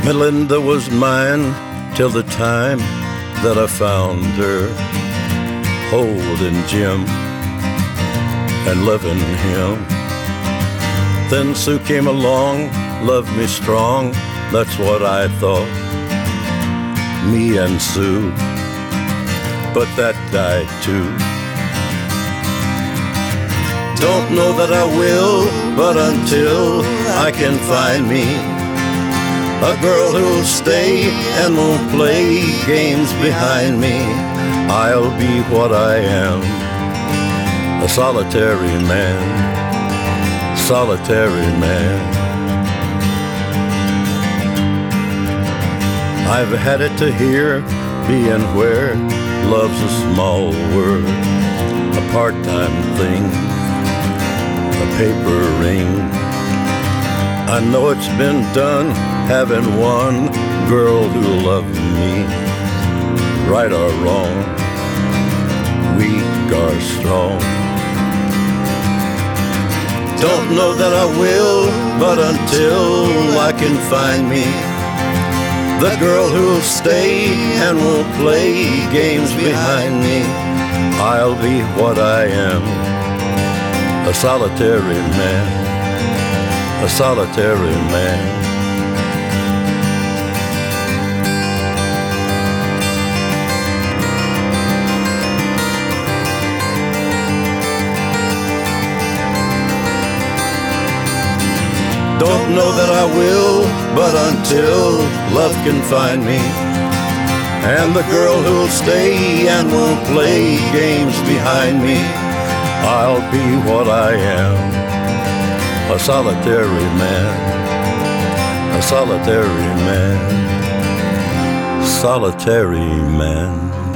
Melinda was mine till the time that I found her holding Jim and loving him. Then Sue came along, loved me strong, that's what I thought, me and Sue, but that died too. Don't know that I will, but until I can find me a girl who'll stay and won't play games behind me, I'll be what I am, a solitary man, solitary man. I've had it to hear, being where love's a small word, a part-time thing, a paper ring. I know it's been done, having one girl who loved me, right or wrong, weak or strong. Don't know that I will, but until I can find me the girl who'll stay and won't play games behind me, I'll be what I am, a solitary man, a solitary man. Don't know that I will, but until love can find me and the girl who'll stay and won't play games behind me, I'll be what I am, a solitary man, a solitary man, solitary man.